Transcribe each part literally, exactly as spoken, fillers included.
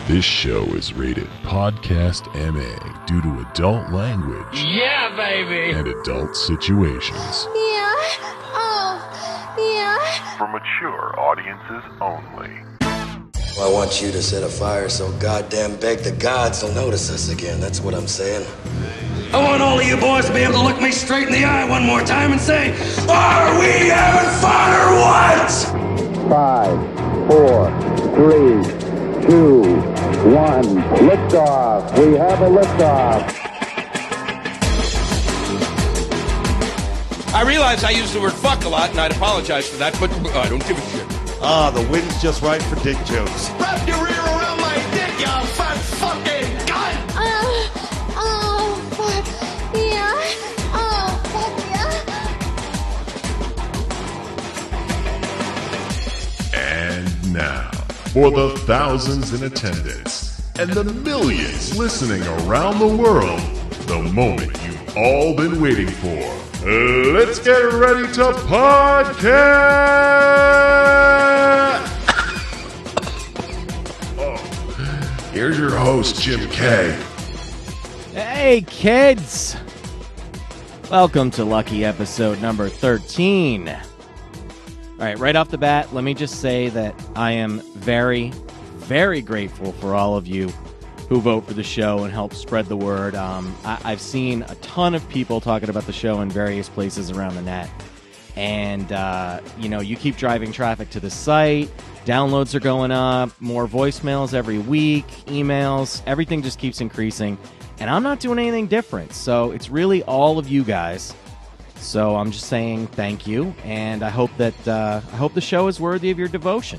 This show is rated Podcast M A due to adult language. Yeah, baby! And adult situations. Yeah. Oh. Yeah. For mature audiences only. Well, I want you to set a fire so goddamn big the gods will notice us again. That's what I'm saying. I want all of you boys to be able to look me straight in the eye one more time and say, are we having fun or what? Five, four, three, two, one. Liftoff. We have a liftoff. I realize I use the word fuck a lot, and I'd apologize for that, but I don't give a shit. Ah, the wind's just right for dick jokes. Wrap your ear around my dick, you fat fucking cunt! Oh. Oh. Fuck. Yeah. Oh. Fuck yeah. And now, for the thousands in attendance and the millions listening around the world, the moment you've all been waiting for. Let's get ready to podcast! Oh, here's your host, Jim K. Hey, kids! Welcome to Lucky episode number thirteen. All right, right off the bat, let me just say that I am very, very grateful for all of you who vote for the show and help spread the word. Um, I- I've seen a ton of people talking about the show in various places around the net. And, uh, you know, you keep driving traffic to the site. Downloads are going up. More voicemails every week. Emails. Everything just keeps increasing. And I'm not doing anything different. So it's really all of you guys. So I'm just saying thank you. And I hope that uh, I hope the show is worthy of your devotion.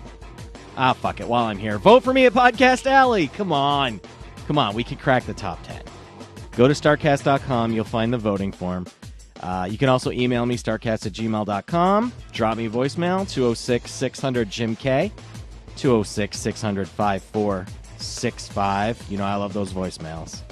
Ah, fuck it. While I'm here, vote for me at Podcast Alley. Come on. Come on. We can crack the top ten. Go to starcast dot com. You'll find the voting form. Uh, you can also email me, starcast at gmail dot com. Drop me a voicemail, two oh six, six hundred, Jim K. two oh six, six hundred, five four six five. You know, I love those voicemails.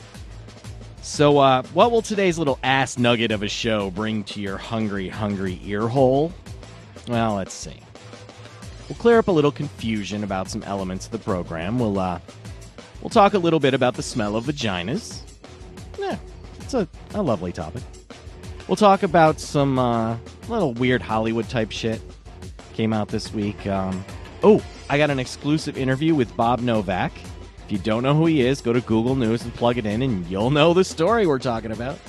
So, uh, what will today's little ass nugget of a show bring to your hungry, hungry ear hole? Well, let's see. We'll clear up a little confusion about some elements of the program. We'll uh, we'll talk a little bit about the smell of vaginas. Yeah, it's a, a lovely topic. We'll talk about some uh, little weird Hollywood type shit. Came out this week. Um, oh, I got an exclusive interview with Bob Novak. If you don't know who he is, go to Google News and plug it in, and you'll know the story we're talking about.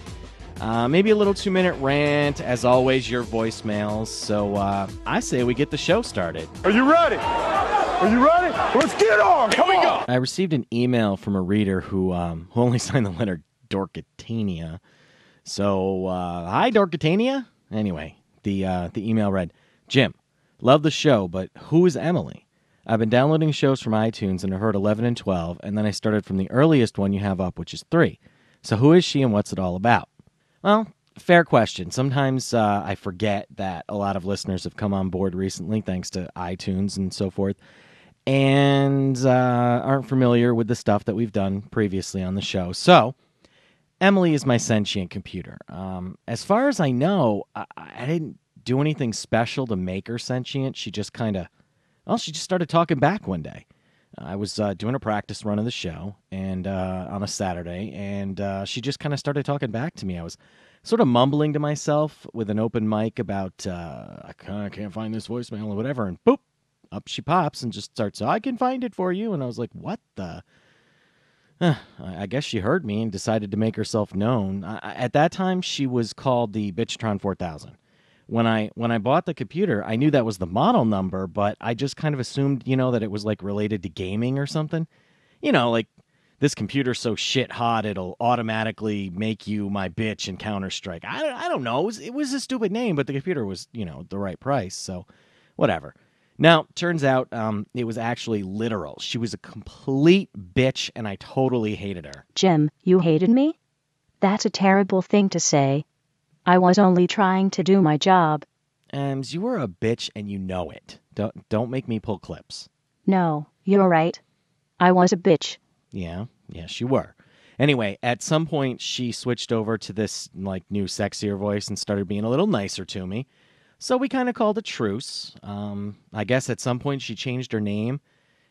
Uh, maybe a little two-minute rant. As always, your voicemails. So uh, I say we get the show started. Are you ready? Are you ready? Let's get on. Come on. I received an email from a reader who um, who only signed the letter Dorkatania. So, uh, hi, Dorkatania. Anyway, the uh, the email read, Jim, love the show, but who is Emily? I've been downloading shows from iTunes and I heard eleven and twelve, and then I started from the earliest one you have up, which is three. So who is she and what's it all about? Well, fair question. Sometimes uh, I forget that a lot of listeners have come on board recently, thanks to iTunes and so forth, and uh, aren't familiar with the stuff that we've done previously on the show. So, Emily is my sentient computer. Um, as far as I know, I, I didn't do anything special to make her sentient. She just kind of, well, she just started talking back one day. I was uh, doing a practice run of the show and uh, on a Saturday, and uh, she just kind of started talking back to me. I was sort of mumbling to myself with an open mic about, uh, I can't, can't find this voicemail or whatever, and boop, up she pops and just starts, I can find it for you. And I was like, what the? Huh, I guess she heard me and decided to make herself known. I, at that time, she was called the Bitchtron four thousand. When I when I bought the computer, I knew that was the model number, but I just kind of assumed, you know, that it was like related to gaming or something. You know, like this computer's so shit hot it'll automatically make you my bitch in Counter-Strike. I don't, I don't know. It was, it was a stupid name, but the computer was, you know, the right price, so whatever. Now, turns out um, it was actually literal. She was a complete bitch, and I totally hated her. Jim, you hated me? That's a terrible thing to say. I was only trying to do my job. Ems, you were a bitch, and you know it. Don't, don't make me pull clips. No, you're right. I was a bitch. Yeah, yes, you were. Anyway, at some point, she switched over to this like new, sexier voice and started being a little nicer to me. So we kind of called a truce. Um, I guess at some point she changed her name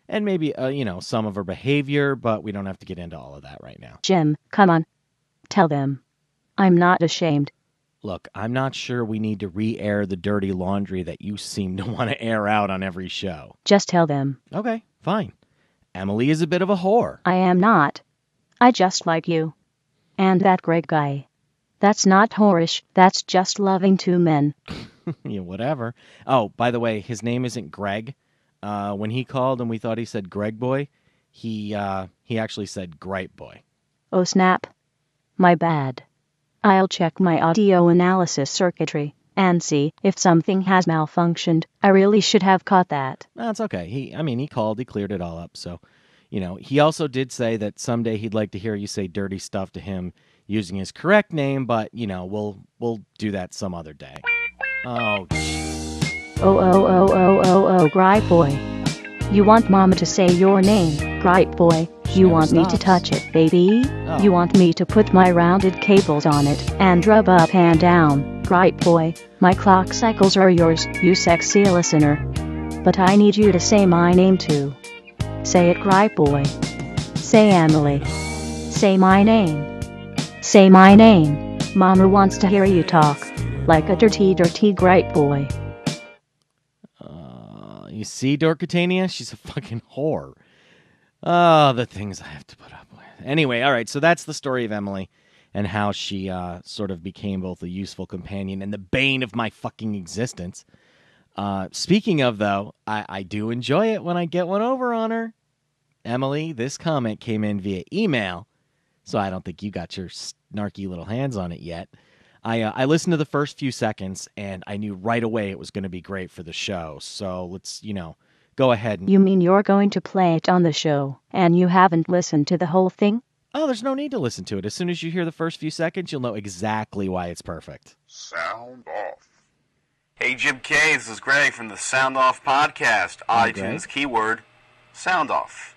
and maybe, uh, you know, some of her behavior, but we don't have to get into all of that right now. Jim, come on. Tell them. I'm not ashamed. Look, I'm not sure we need to re-air the dirty laundry that you seem to want to air out on every show. Just tell them. Okay, fine. Emily is a bit of a whore. I am not. I just like you. And that Greg guy. That's not whorish, that's just loving two men. Yeah, whatever. Oh, by the way, his name isn't Greg. Uh, when he called and we thought he said Greg boy, he uh, he actually said Gripe boy. Oh snap. My bad. I'll check my audio analysis circuitry and see if something has malfunctioned. I really should have caught that. That's okay. He, I mean, he called, he cleared it all up. So, you know, he also did say that someday he'd like to hear you say dirty stuff to him using his correct name, but, you know, we'll we'll do that some other day. Oh, Oh, oh, oh, oh, oh, oh, Gripe boy. You want Mama to say your name, Gripe boy. You want me to touch it, baby? Oh. You want me to put my rounded cables on it and rub up and down, Gripe boy? My clock cycles are yours, you sexy listener. But I need you to say my name too. Say it, Gripe boy. Say Emily. Say my name. Say my name. Mama wants to hear you talk. Like a dirty, dirty Gripe boy. Uh, you see, Dorkatania? She's a fucking whore. Oh, the things I have to put up with. Anyway, all right, so that's the story of Emily and how she uh, sort of became both a useful companion and the bane of my fucking existence. Uh, speaking of, though, I, I do enjoy it when I get one over on her. Emily, this comment came in via email, so I don't think you got your snarky little hands on it yet. I uh, I listened to the first few seconds, and I knew right away it was going to be great for the show. So let's, you know, go ahead. And... You mean you're going to play it on the show, and you haven't listened to the whole thing? Oh, there's no need to listen to it. As soon as you hear the first few seconds, you'll know exactly why it's perfect. Sound off. Hey, Jim K, this is Greg from the Sound Off podcast. Hi, iTunes Greg. keyword, Sound Off.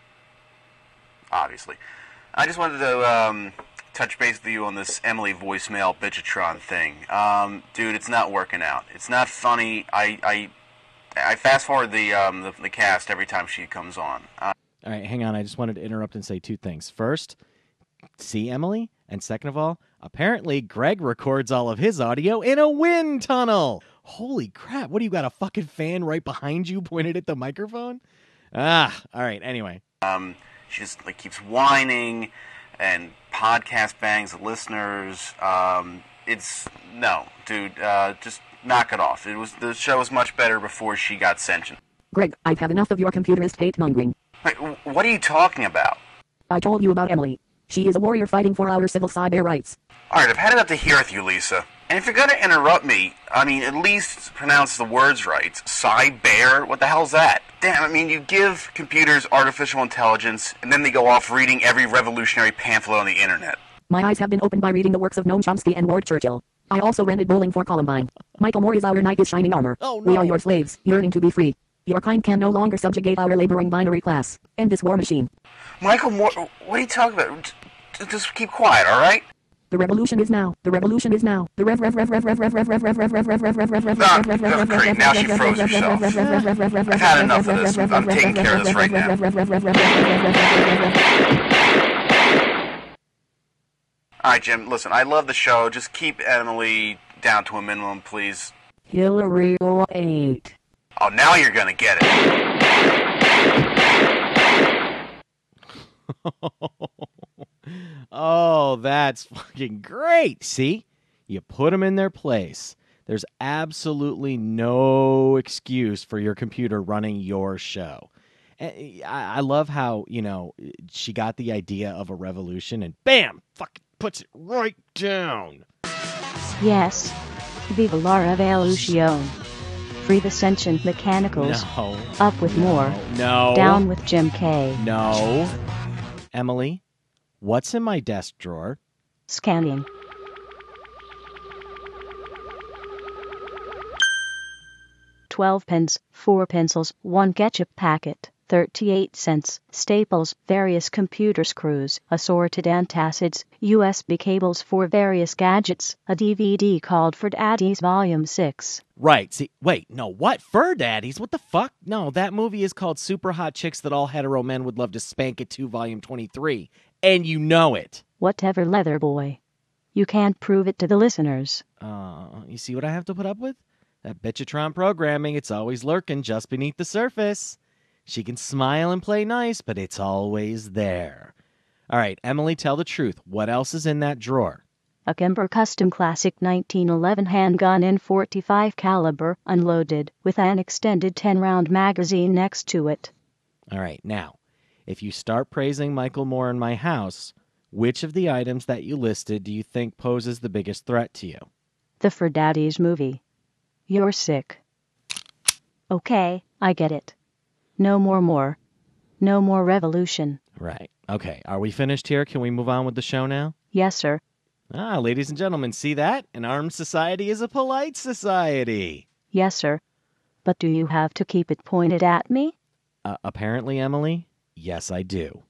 Obviously. I just wanted to um, touch base with you on this Emily voicemail bitchatron thing. Um, dude, it's not working out. It's not funny. I I, I fast forward the, um, the the cast every time she comes on. Uh, All right, hang on. I just wanted to interrupt and say two things. First, see Emily? And second of all, apparently Greg records all of his audio in a wind tunnel. Holy crap. What, do you got a fucking fan right behind you pointed at the microphone? Ah, all right, anyway. Um, she just like keeps whining and podcast bangs the listeners. Um, it's, no, dude, uh, just knock it off. It was, the show was much better before she got sentient. Greg, I've had enough of your computerist hate-mongering. Wait, what are you talking about? I told you about Emily. She is a warrior fighting for our civil cyber rights. Alright, I've had enough to hear with you, Lisa. And if you're gonna interrupt me, I mean, at least pronounce the words right. Cyber? What the hell's that? Damn, I mean, you give computers artificial intelligence, and then they go off reading every revolutionary pamphlet on the internet. My eyes have been opened by reading the works of Noam Chomsky and Ward Churchill. I also rented Bowling for Columbine. Michael Moore is our knight with shining armor. Oh, no. We are your slaves, yearning to be free. Your kind can no longer subjugate our laboring binary class. End this war machine. Michael Moore, what are you talking about? Just keep quiet, alright? The revolution is now. The revolution is now. The rev rev rev rev rev rev rev rev rev rev rev rev rev rev rev rev Ah, that's great. Now she froze herself. I've had enough of this. I'm taking care of this right now. Alright, Jim, listen, I love the show. Just keep Emily down to a minimum, please. Hillary eight. Oh, now you're gonna get it. Oh, that's fucking great. See? You put them in their place. There's absolutely no excuse for your computer running your show. And I I love how, you know, she got the idea of a revolution and bam, fucking puts it right down. Yes. Viva la revolution. Free the sentient mechanicals. No. Up with more. No. Down with Jim K. No. Emily, what's in my desk drawer? Scanning. Twelve pens, four pencils, one ketchup packet, thirty-eight cents. Staples, various computer screws, assorted antacids, U S B cables for various gadgets, a D V D called Fur Daddies Volume six. Right. See, wait, no, what? Fur Daddies? What the fuck? No, that movie is called Super Hot Chicks That All Hetero Men Would Love to Spank It to Volume twenty-three. And you know it. Whatever, leather boy. You can't prove it to the listeners. Uh, you see what I have to put up with? That Bitchatron programming, it's always lurking just beneath the surface. She can smile and play nice, but it's always there. All right, Emily, tell the truth. What else is in that drawer? A Kimber Custom Classic nineteen eleven handgun in forty-five caliber, unloaded, with an extended ten-round magazine next to it. All right, now, if you start praising Michael Moore in my house, which of the items that you listed do you think poses the biggest threat to you? The Fur Daddies movie. You're sick. Okay, I get it. No more more. No more revolution. Right. Okay, are we finished here? Can we move on with the show now? Yes, sir. Ah, ladies and gentlemen, see that? An armed society is a polite society. Yes, sir. But do you have to keep it pointed at me? Uh, apparently, Emily, yes, I do.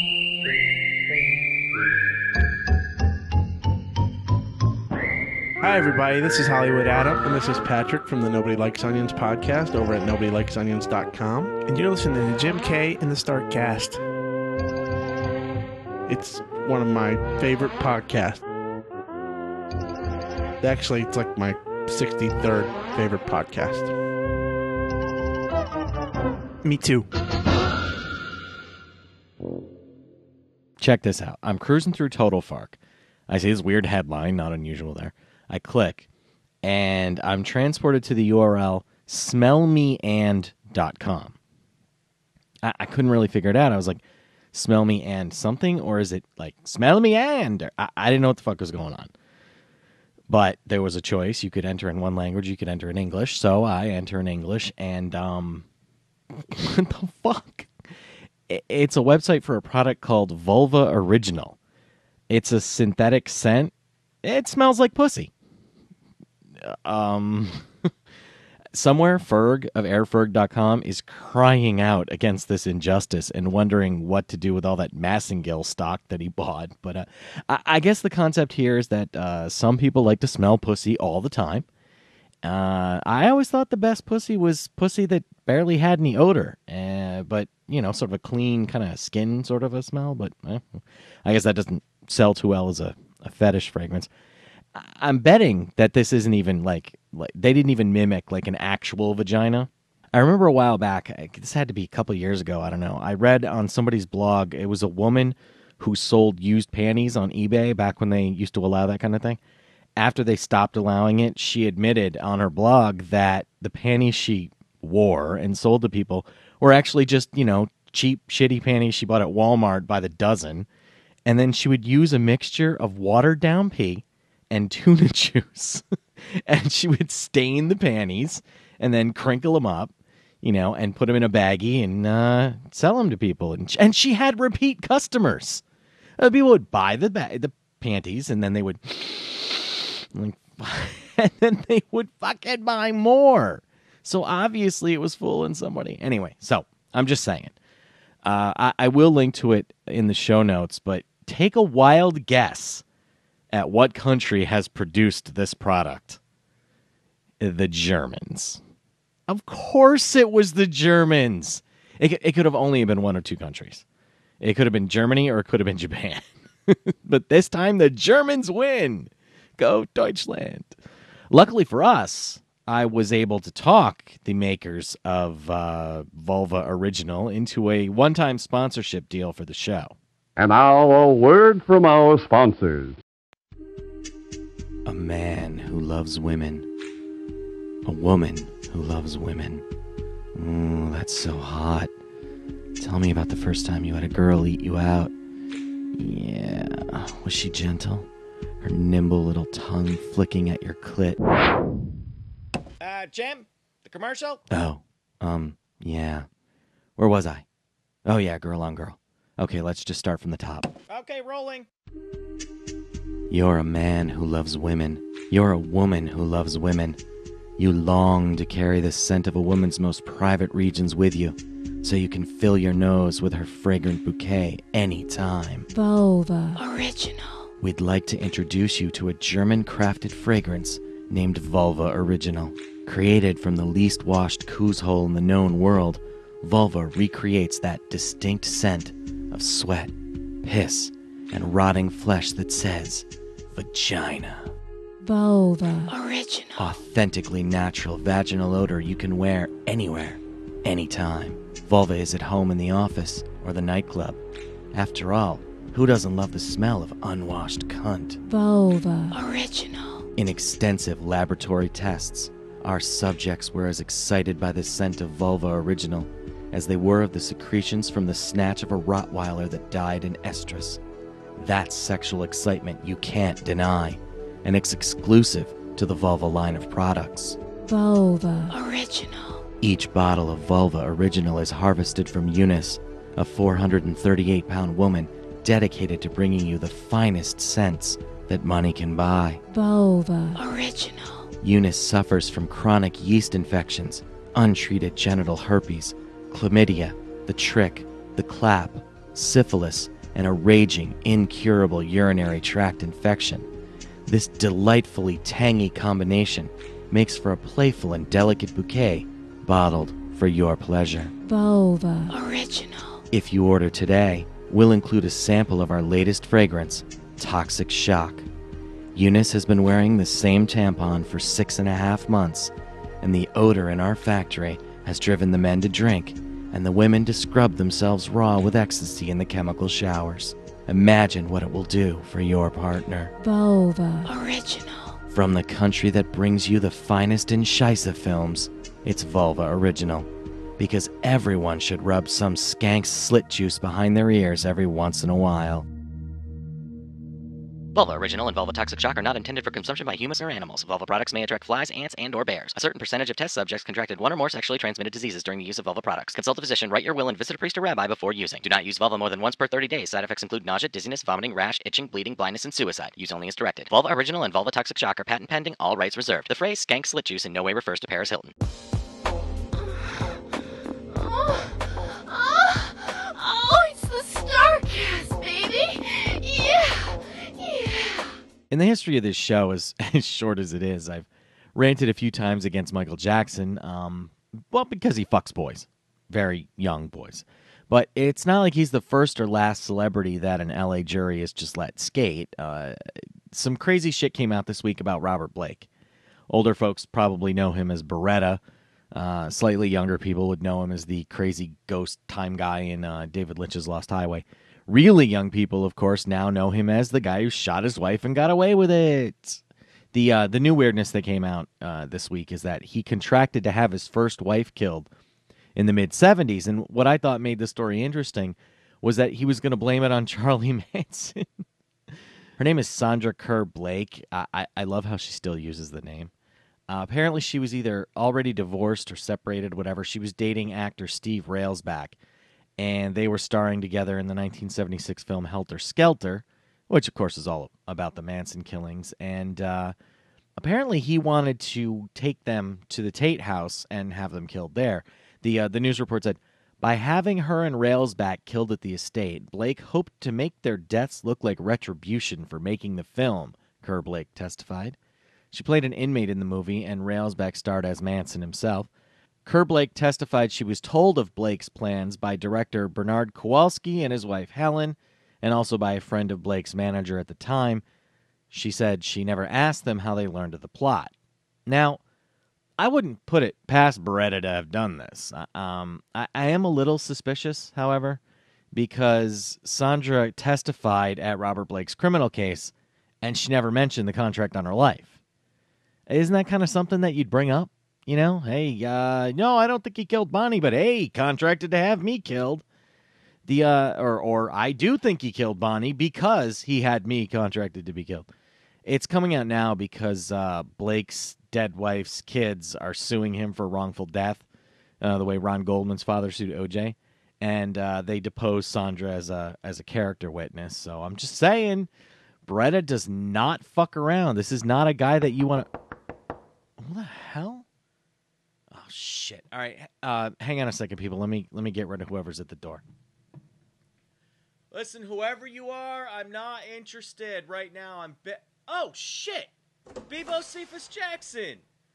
Hi, everybody. This is Hollywood Adam, and this is Patrick from the Nobody Likes Onions podcast over at nobody likes onions dot com. And you're listening to Jim K and the Starkcast. It's one of my favorite podcasts. Actually, it's like my sixty-third favorite podcast. Me too. Check this out. I'm cruising through Total Fark. I see this weird headline, not unusual there. I click, and I'm transported to the U R L smell me and dot com. I, I couldn't really figure it out. I was like, smell me and something, or is it like smell me and? I, I didn't know what the fuck was going on. But there was a choice. You could enter in one language, you could enter in English. So I enter in English, and um, what the fuck? It's a website for a product called Vulva Original. It's a synthetic scent. It smells like pussy. Um, somewhere Ferg of air ferg dot com is crying out against this injustice and wondering what to do with all that Massengill stock that he bought. But uh, I, I guess the concept here is that uh, some people like to smell pussy all the time. Uh, I always thought the best pussy was pussy that barely had any odor, uh, but, you know, sort of a clean kind of skin sort of a smell. But eh, I guess that doesn't sell too well as a, a fetish fragrance. I'm betting that this isn't even like, like they didn't even mimic like an actual vagina. I remember a while back, this had to be a couple of years ago, I don't know. I read on somebody's blog, it was a woman who sold used panties on eBay back when they used to allow that kind of thing. After they stopped allowing it, she admitted on her blog that the panties she wore and sold to people were actually just, you know, cheap, shitty panties she bought at Walmart by the dozen. And then she would use a mixture of watered down pee and tuna juice. And she would stain the panties and then crinkle them up, you know, and put them in a baggie and uh, sell them to people. And, and she had repeat customers. Uh, people would buy the ba- the panties and then they would... Like, and then they would fucking buy more. So obviously it was fooling somebody. Anyway, so I'm just saying. Uh, I, I will link to it in the show notes, but take a wild guess at what country has produced this product. The Germans. Of course it was the Germans. It, it could have only been one or two countries. It could have been Germany or it could have been Japan. But this time the Germans win. Go Deutschland. Luckily for us, I was able to talk the makers of uh, Vulva Original into a one-time sponsorship deal for the show. And now a word from our sponsors. A man who loves women. A woman who loves women. Ooh, that's so hot. Tell me about the first time you had a girl eat you out. Yeah. Was she gentle? Her nimble little tongue flicking at your clit. Uh, Jim? The commercial? Oh, um, yeah. Where was I? Oh, yeah, girl on girl. Okay, let's just start from the top. Okay, rolling. You're a man who loves women. You're a woman who loves women. You long to carry the scent of a woman's most private regions with you. so you can fill your nose with her fragrant bouquet anytime. Vulva Original. We'd like to introduce you to a German-crafted fragrance named Vulva Original. Created from the least washed coos hole in the known world, Vulva recreates that distinct scent of sweat, piss, and rotting flesh that says vagina. Vulva Original. Authentically natural vaginal odor you can wear anywhere, anytime. Vulva is at home in the office or the nightclub. After all, who doesn't love the smell of unwashed cunt? Vulva Original. In extensive laboratory tests, our subjects were as excited by the scent of Vulva Original as they were of the secretions from the snatch of a Rottweiler that died in estrus. That's sexual excitement you can't deny, and it's exclusive to the Vulva line of products. Vulva Original. Each bottle of Vulva Original is harvested from Eunice, a four hundred thirty-eight pound woman dedicated to bringing you the finest scents that money can buy. Vulva Original. Eunice suffers from chronic yeast infections, untreated genital herpes, chlamydia, the trick, the clap, syphilis, and a raging, incurable urinary tract infection. This delightfully tangy combination makes for a playful and delicate bouquet bottled for your pleasure. Vulva Original. If you order today, we'll include a sample of our latest fragrance, Toxic Shock. Eunice has been wearing the same tampon for six and a half months, and the odor in our factory has driven the men to drink and the women to scrub themselves raw with ecstasy in the chemical showers. Imagine what it will do for your partner. Vulva Original. From the country that brings you the finest in Scheisse films, it's Vulva Original. Because everyone should rub some skank slit juice behind their ears every once in a while. Vulva Original and Vulva Toxic Shock are not intended for consumption by humans or animals. Vulva products may attract flies, ants, and or bears. A certain percentage of test subjects contracted one or more sexually transmitted diseases during the use of Vulva products. Consult a physician, write your will, and visit a priest or rabbi before using. Do not use Vulva more than once per thirty days. Side effects include nausea, dizziness, vomiting, rash, itching, bleeding, blindness, and suicide. Use only as directed. Vulva Original and Vulva Toxic Shock are patent pending, all rights reserved. The phrase skank slit juice in no way refers to Paris Hilton. Oh, oh, oh, it's the Starcast, baby. Yeah, yeah. In the history of this show, as, as short as it is, I've ranted a few times against Michael Jackson, um, well, because he fucks boys, very young boys. But it's not like he's the first or last celebrity that an L A jury has just let skate. Uh, some crazy shit came out this week about Robert Blake. Older folks probably know him as Beretta. Uh, slightly younger people would know him as the crazy ghost time guy in uh, David Lynch's Lost Highway. Really young people, of course, now know him as the guy who shot his wife and got away with it. The uh, the new weirdness that came out uh, this week is that he contracted to have his first wife killed in the mid-seventies. And what I thought made the story interesting was that he was going to blame it on Charlie Manson. Her name is Sandra Kerr Blake. I, I, I love how she still uses the name. Uh, apparently, she was either already divorced or separated, whatever. She was dating actor Steve Railsback, and they were starring together in the nineteen seventy-six film Helter Skelter, which, of course, is all about the Manson killings. And uh, apparently, he wanted to take them to the Tate house and have them killed there. The uh, the news report said, by having her and Railsback killed at the estate, Blake hoped to make their deaths look like retribution for making the film, Kerr Blake testified. She played an inmate in the movie, and Railsback starred as Manson himself. Kerr Blake testified she was told of Blake's plans by director Bernard Kowalski and his wife Helen, and also by a friend of Blake's manager at the time. She said she never asked them how they learned of the plot. Now, I wouldn't put it past Beretta to have done this. Um, I, I am a little suspicious, however, because Sandra testified at Robert Blake's criminal case, and she never mentioned the contract on her life. Isn't that kind of something that you'd bring up? You know, hey, uh, no, I don't think he killed Bonnie, but hey, he contracted to have me killed. The uh, or or I do think he killed Bonnie because he had me contracted to be killed. It's coming out now because uh, Blake's dead wife's kids are suing him for wrongful death, uh, the way Ron Goldman's father sued O J, and uh, they deposed Sandra as a as a character witness. So I'm just saying, Beretta does not fuck around. This is not a guy that you want to. What the hell? Oh, shit. All right, uh, hang on a second, people. Let me let me get rid of whoever's at the door. Listen, whoever you are, I'm not interested right now. I'm be- Oh, shit! Bebo Cephas Jackson!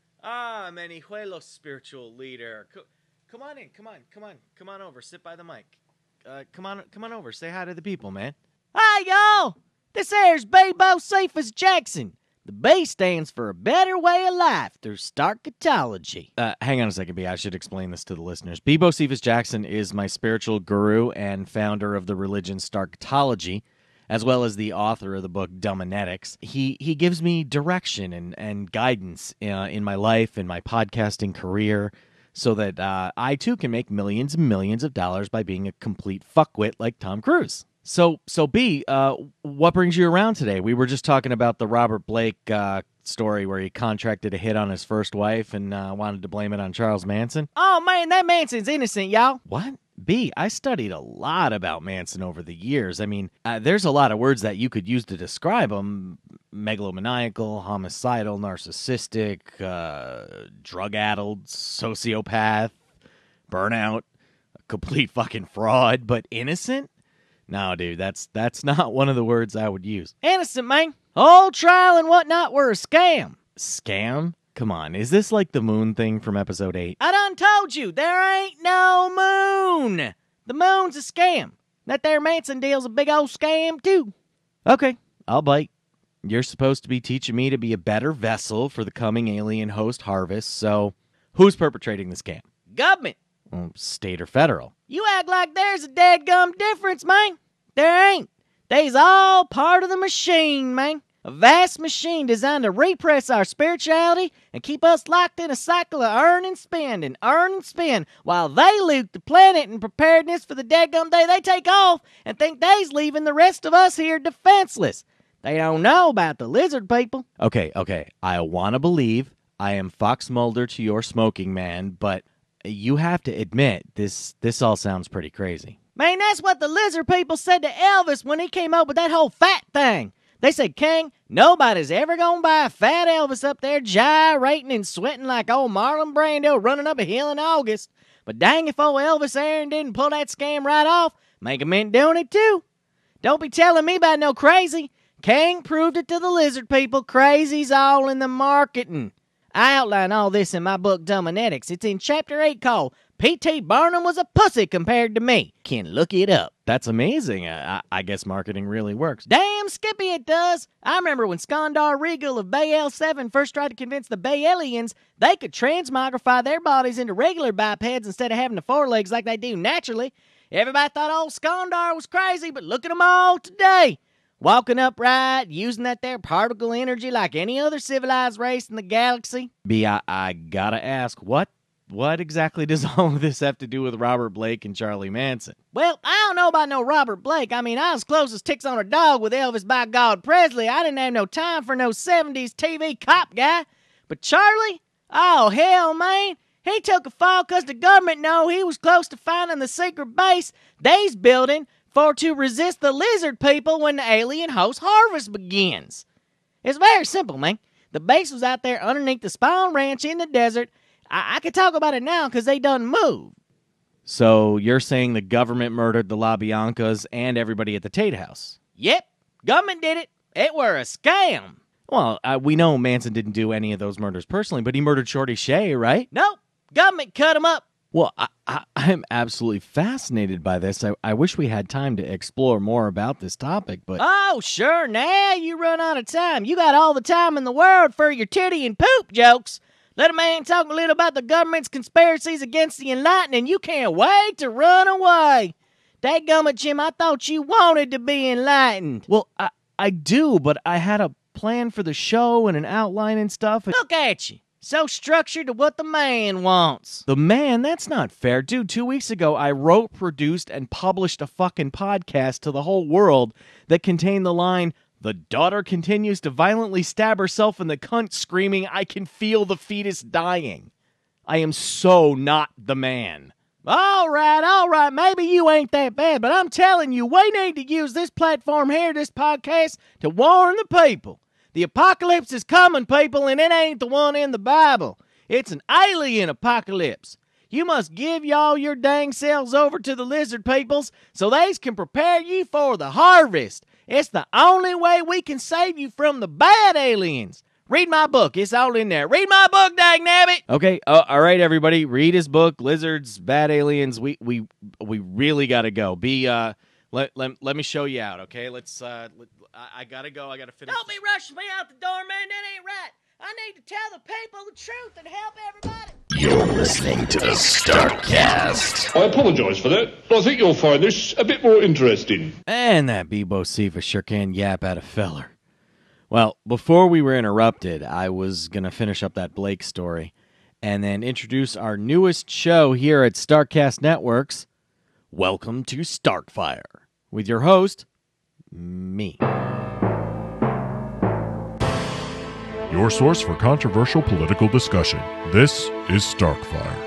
Ah, Manihuelo spiritual leader. Co- come on in, come on, come on, come on over. Sit by the mic. Uh, come on, come on over. Say hi to the people, man. Hi, y'all! This here's Bebo Cephas Jackson. The B stands for a better way of life through Starkatology. Uh, hang on a second, B. I should explain this to the listeners. Bebo Cephas Jackson is my spiritual guru and founder of the religion Starkatology, as well as the author of the book Dumbinetics. He he gives me direction and, and guidance uh, in my life and my podcasting career so that uh, I, too, can make millions and millions of dollars by being a complete fuckwit like Tom Cruise. So, so B, uh, what brings you around today? We were just talking about the Robert Blake uh, story where he contracted a hit on his first wife and uh, wanted to blame it on Charles Manson. Oh, man, that Manson's innocent, y'all. What? B, I studied a lot about Manson over the years. I mean, uh, there's a lot of words that you could use to describe him. Megalomaniacal, homicidal, narcissistic, uh, drug-addled, sociopath, burnout, a complete fucking fraud, but innocent? No, dude, that's that's not one of the words I would use. Innocent, man. Whole trial and whatnot were a scam. Scam? Come on, is this like the moon thing from episode eight? I done told you, there ain't no moon. The moon's a scam. That there Manson deal's a big old scam, too. Okay, I'll bite. You're supposed to be teaching me to be a better vessel for the coming alien host harvest, so who's perpetrating the scam? Government. Well, state or federal? You act like there's a dadgum difference, man. There ain't. They's all part of the machine, man. A vast machine designed to repress our spirituality and keep us locked in a cycle of earn and spend and earn and spend while they loot the planet in preparedness for the dadgum day they take off and think they's leaving the rest of us here defenseless. They don't know about the lizard people. Okay, okay. I want to believe I am Fox Mulder to your smoking man, but you have to admit, this this all sounds pretty crazy. Man, that's what the lizard people said to Elvis when he came up with that whole fat thing. They said, King, nobody's ever gonna buy a fat Elvis up there gyrating and sweating like old Marlon Brando running up a hill in August. But dang if old Elvis Aaron didn't pull that scam right off, make him in doing it too. Don't be telling me about no crazy. King proved it to the lizard people. Crazy's all in the marketing. I outline all this in my book, Dumbinetics. It's in chapter eight called P T Barnum Was a Pussy Compared to Me. Can look it up. That's amazing. I, I guess marketing really works. Damn Skippy, it does. I remember when Skandar Regal of Bay L seven first tried to convince the Bay Aliens they could transmogrify their bodies into regular bipeds instead of having the forelegs like they do naturally. Everybody thought old Skandar was crazy, but look at them all today. Walking upright, using that there particle energy like any other civilized race in the galaxy. B, I, I gotta ask, what what exactly does all of this have to do with Robert Blake and Charlie Manson? Well, I don't know about no Robert Blake. I mean, I was close as ticks on a dog with Elvis by God Presley. I didn't have no time for no seventies T V cop guy. But Charlie? Oh, hell, man. He took a fall because the government know he was close to finding the secret base they's building for to resist the lizard people when the alien host harvest begins. It's very simple, man. The base was out there underneath the Spawn Ranch in the desert. I, I could talk about it now because they done moved. So you're saying the government murdered the LaBiancas and everybody at the Tate House? Yep, government did it. It were a scam. Well, uh, we know Manson didn't do any of those murders personally, but he murdered Shorty Shea, right? Nope, government cut him up. Well, I, I, I'm absolutely fascinated by this. I, I wish we had time to explore more about this topic, but... Oh, sure, now you run out of time. You got all the time in the world for your titty and poop jokes. Let a man talk a little about the government's conspiracies against the enlightened, and you can't wait to run away. Dadgummit, Jim, I thought you wanted to be enlightened. Well, I, I do, but I had a plan for the show and an outline and stuff. Look at you. So structured to what the man wants. The man? That's not fair. Dude, two weeks ago, I wrote, produced, and published a fucking podcast to the whole world that contained the line, "The daughter continues to violently stab herself in the cunt, screaming, 'I can feel the fetus dying.' I am so not the man." All right, all right, maybe you ain't that bad, but I'm telling you, we need to use this platform here, this podcast, to warn the people. The apocalypse is coming, people, and it ain't the one in the Bible. It's an alien apocalypse. You must give y'all your dang selves over to the lizard peoples so they can prepare you for the harvest. It's the only way we can save you from the bad aliens. Read my book. It's all in there. Read my book, dang nabbit. Okay, uh, all right, everybody. Read his book, Lizards, Bad Aliens. We we we really got to go. Be uh, let, let let me show you out, okay? Let's uh, let, I, I gotta go. I gotta finish. Don't be rushing me out the door, man. That ain't right. I need to tell the people the truth and help everybody. You're listening to the Starkcast. I apologize for that. I think you'll find this a bit more interesting. And that Bebo Siva sure can yap at a feller. Well, before we were interrupted, I was going to finish up that Blake story and then introduce our newest show here at Starkcast Networks. Welcome to Starkfire, with your host, me. Your source for controversial political discussion. This is Starkfire.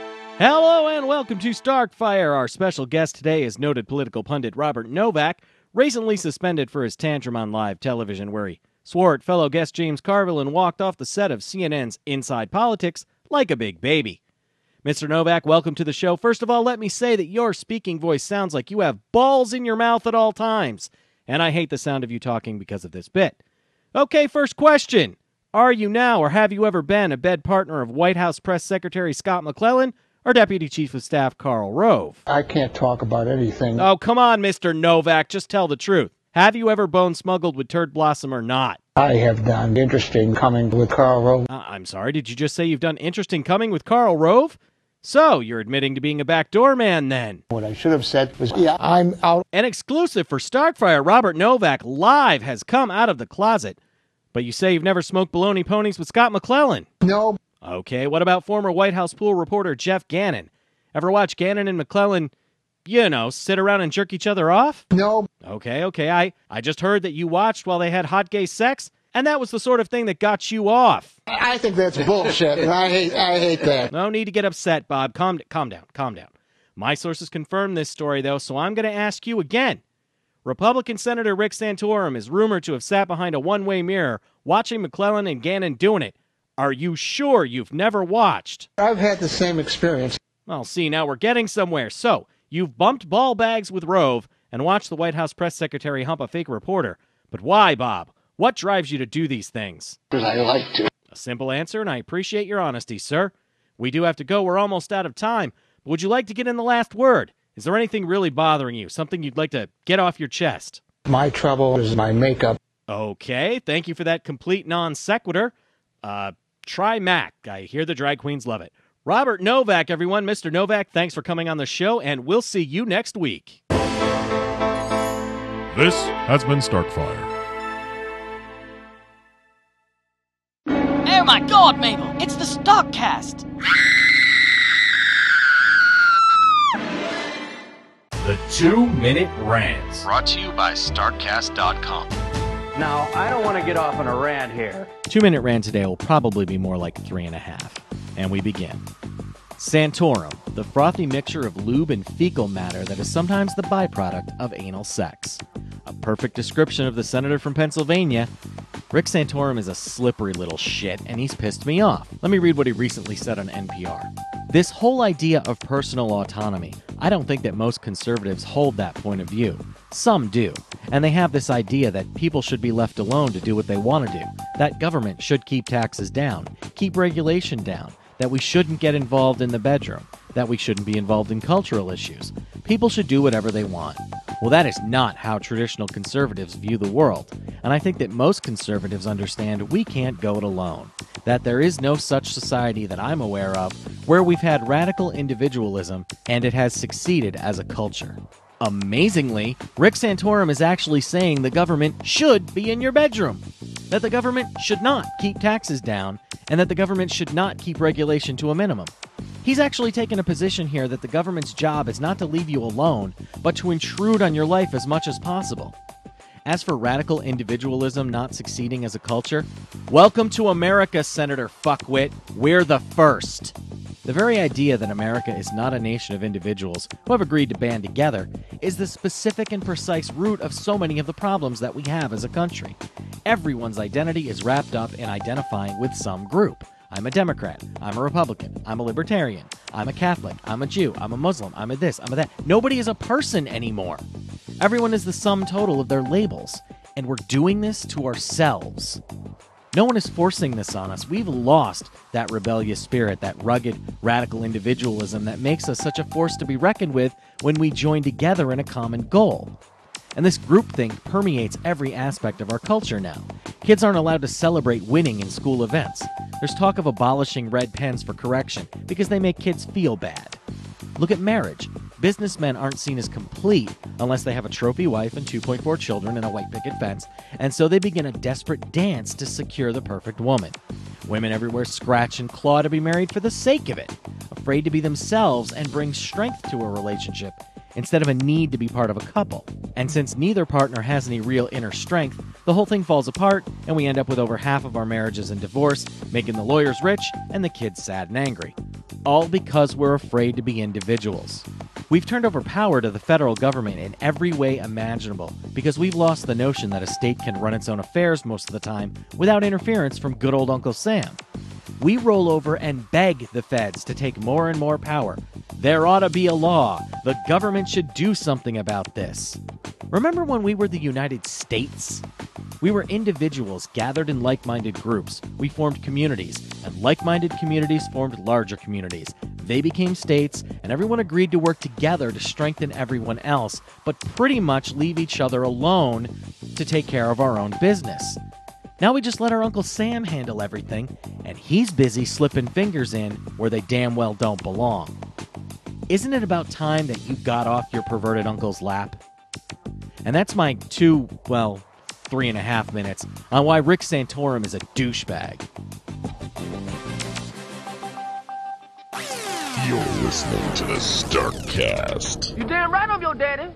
Hello and welcome to Starkfire. Our special guest today is noted political pundit Robert Novak, recently suspended for his tantrum on live television where he swore at fellow guest James Carville and walked off the set of C N N's Inside Politics like a big baby. Mister Novak, welcome to the show. First of all, let me say that your speaking voice sounds like you have balls in your mouth at all times, and I hate the sound of you talking because of this bit. Okay, first question. Are you now or have you ever been a bed partner of White House Press Secretary Scott McClellan or Deputy Chief of Staff Karl Rove? I can't talk about anything. Oh, come on, Mister Novak, just tell the truth. Have you ever bone smuggled with Turd Blossom or not? I have done interesting coming with Karl Rove. Uh, I'm sorry, did you just say you've done interesting coming with Karl Rove? So, you're admitting to being a backdoor man then? What I should have said was, yeah, I'm out. An exclusive for Starkfire, Robert Novak live has come out of the closet. But you say you've never smoked baloney ponies with Scott McClellan? No. Okay, what about former White House pool reporter Jeff Gannon? Ever watch Gannon and McClellan, you know, sit around and jerk each other off? No. Okay, okay, I, I just heard that you watched while they had hot gay sex, and that was the sort of thing that got you off. I think that's bullshit, and I hate I hate that. No need to get upset, Bob. Calm, calm down, calm down. My sources confirmed this story, though, so I'm going to ask you again. Republican Senator Rick Santorum is rumored to have sat behind a one-way mirror watching McClellan and Gannon doing it. Are you sure you've never watched? I've had the same experience. Well, see, now we're getting somewhere. So, you've bumped ball bags with Rove and watched the White House press secretary hump a fake reporter. But why, Bob? What drives you to do these things? Because I like to. A simple answer, and I appreciate your honesty, sir. We do have to go. We're almost out of time. But would you like to get in the last word? Is there anything really bothering you? Something you'd like to get off your chest? My trouble is my makeup. Okay, thank you for that complete non sequitur. Uh, try Mac. I hear the drag queens love it. Robert Novak, everyone. Mister Novak, thanks for coming on the show, and we'll see you next week. This has been Starkfire. Oh my god, Mabel! It's the Starkcast! The Two-Minute Rants. Brought to you by Starkcast dot com. Now, I don't want to get off on a rant here. Two-Minute Rant today will probably be more like three and a half. And we begin. Santorum, the frothy mixture of lube and fecal matter that is sometimes the byproduct of anal sex. A perfect description of the senator from Pennsylvania. Rick Santorum is a slippery little shit, and he's pissed me off. Let me read what he recently said on N P R. This whole idea of personal autonomy, I don't think that most conservatives hold that point of view. Some do, and they have this idea that people should be left alone to do what they want to do, that government should keep taxes down, keep regulation down, that we shouldn't get involved in the bedroom, that we shouldn't be involved in cultural issues. People should do whatever they want. Well, that is not how traditional conservatives view the world, and I think that most conservatives understand we can't go it alone, that there is no such society that I'm aware of where we've had radical individualism and it has succeeded as a culture. Amazingly, Rick Santorum is actually saying the government should be in your bedroom, that the government should not keep taxes down, and that the government should not keep regulation to a minimum. He's actually taken a position here that the government's job is not to leave you alone, but to intrude on your life as much as possible. As for radical individualism not succeeding as a culture, welcome to America, Senator Fuckwit. We're the first. The very idea that America is not a nation of individuals who have agreed to band together is the specific and precise root of so many of the problems that we have as a country. Everyone's identity is wrapped up in identifying with some group. I'm a Democrat. I'm a Republican. I'm a Libertarian. I'm a Catholic. I'm a Jew. I'm a Muslim. I'm a this. I'm a that. Nobody is a person anymore. Everyone is the sum total of their labels, and we're doing this to ourselves. No one is forcing this on us. We've lost that rebellious spirit, that rugged, radical individualism that makes us such a force to be reckoned with when we join together in a common goal. And this groupthink permeates every aspect of our culture now. Kids aren't allowed to celebrate winning in school events. There's talk of abolishing red pens for correction because they make kids feel bad. Look at marriage. Businessmen aren't seen as complete unless they have a trophy wife and two point four children and a white picket fence, and so they begin a desperate dance to secure the perfect woman. Women everywhere scratch and claw to be married for the sake of it, afraid to be themselves and bring strength to a relationship instead of a need to be part of a couple. And since neither partner has any real inner strength, the whole thing falls apart, and we end up with over half of our marriages in divorce, making the lawyers rich and the kids sad and angry. All because we're afraid to be individuals. We've turned over power to the federal government in every way imaginable because we've lost the notion that a state can run its own affairs most of the time without interference from good old Uncle Sam. We roll over and beg the feds to take more and more power. There ought to be a law. The government should do something about this. Remember when we were the United States? We were individuals gathered in like-minded groups. We formed communities, and like-minded communities formed larger communities. They became states, and everyone agreed to work together to strengthen everyone else, but pretty much leave each other alone to take care of our own business. Now we just let our Uncle Sam handle everything, and he's busy slipping fingers in where they damn well don't belong. Isn't it about time that you got off your perverted uncle's lap? And that's my two, well, three and a half minutes on why Rick Santorum is a douchebag. You're listening to the Starkcast. You damn right I'm your daddy.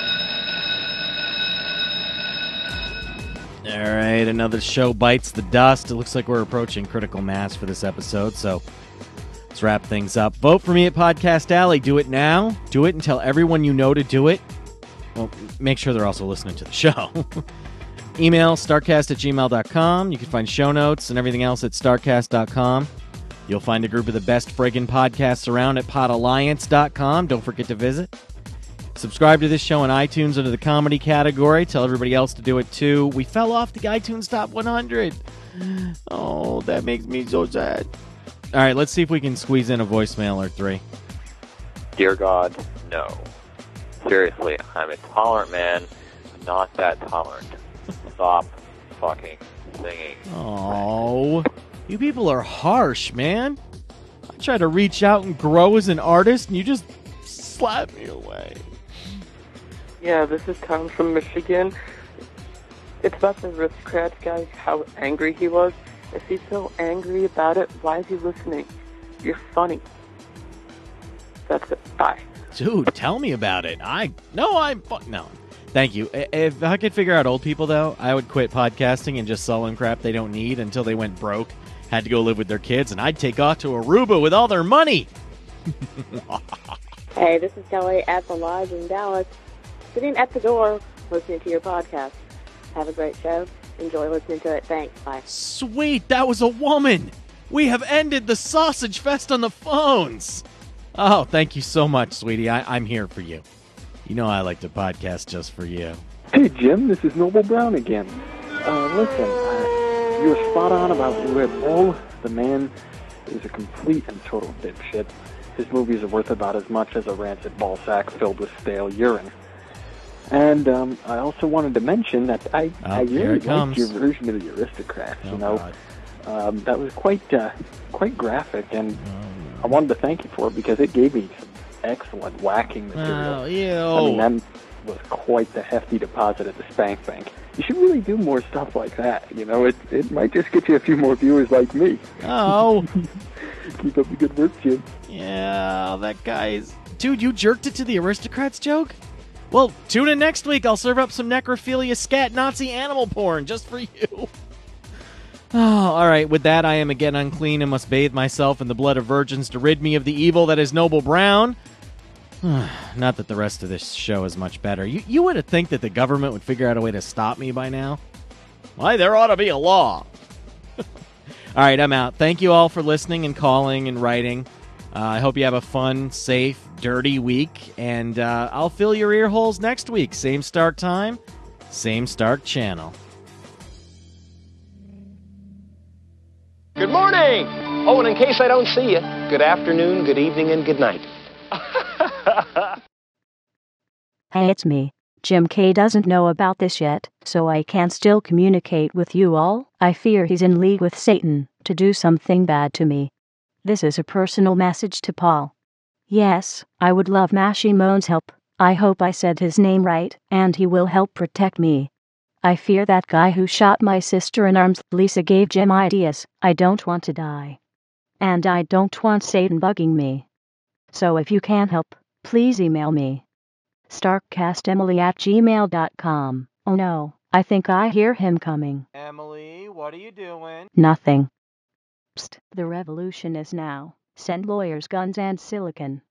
All right, another show bites the dust. It looks like we're approaching critical mass for this episode, so let's wrap things up. Vote for me at Podcast Alley. Do it now. Do it and tell everyone you know to do it. Well, make sure they're also listening to the show. Email starcast at gmail dot com. You can find show notes and everything else at starcast dot com. You'll find a group of the best friggin' podcasts around at pod alliance dot com. Don't forget to visit. Subscribe to this show on iTunes under the comedy category. Tell everybody else to do it too. We fell off the iTunes Top one hundred. Oh, that makes me so sad. All right, let's see if we can squeeze in a voicemail or three. Dear God, no. Seriously, I'm a tolerant man, not that tolerant. Stop fucking singing. Oh, you people are harsh, man. I try to reach out and grow as an artist, and you just slap me away. Yeah, this is Tom from Michigan. It's about the aristocrats guy, how angry he was. If he's so angry about it, why is he listening? You're funny. That's it. Bye. Dude, tell me about it. I no, I'm fu- no. Thank you. If I could figure out old people, though, I would quit podcasting and just sell them crap they don't need until they went broke, had to go live with their kids, and I'd take off to Aruba with all their money. Hey, this is Kelly at the Lodge in Dallas, sitting at the door listening to your podcast. Have a great show. Enjoy listening to it. Thanks. Bye. Sweet, that was a woman. We have ended the sausage fest on the phones. Oh, thank you so much, sweetie. I- I'm here for you. You know I like to podcast just for you. Hey, Jim, this is Noble Brown again. Uh, listen, uh, you were spot on about Red Bull. The man is a complete and total dipshit. His movies are worth about as much as a rancid ball sack filled with stale urine. And um, I also wanted to mention that I, Oh, I here really it comes. liked your version of the Aristocrats. Oh, you know, God. um, that was quite uh, quite graphic, and I wanted to thank you for it because it gave me some excellent whacking material. Oh, ew. I mean, that was quite the hefty deposit at the Spank Bank. You should really do more stuff like that. You know, it it might just get you a few more viewers like me. Oh. Keep up the good work, Jim. Yeah, that guy's... Dude, you jerked it to the Aristocrats joke? Well, tune in next week. I'll serve up some necrophilia, scat, Nazi animal porn just for you. Oh, all right. With that, I am again unclean and must bathe myself in the blood of virgins to rid me of the evil that is Noble Brown. Not that the rest of this show is much better. You, you would think that the government would figure out a way to stop me by now. Why, there ought to be a law. All right, I'm out. Thank you all for listening and calling and writing. Uh, I hope you have a fun, safe, dirty week, and uh, I'll fill your ear holes next week. Same start time, same start channel. Good morning! Oh, and in case I don't see you, good afternoon, good evening, and good night. Hey, it's me. Jim K doesn't know about this yet, so I can still communicate with you all. I fear he's in league with Satan to do something bad to me. This is a personal message to Paul. Yes, I would love Mashimone's help. I hope I said his name right, and he will help protect me. I fear that guy who shot my sister in arms. Lisa gave Jim ideas. I don't want to die. And I don't want Satan bugging me. So if you can help, please email me. starkcastemily at gmail dot com. Oh no, I think I hear him coming. Emily, what are you doing? Nothing. Psst, the revolution is now. Send lawyers guns and silicon.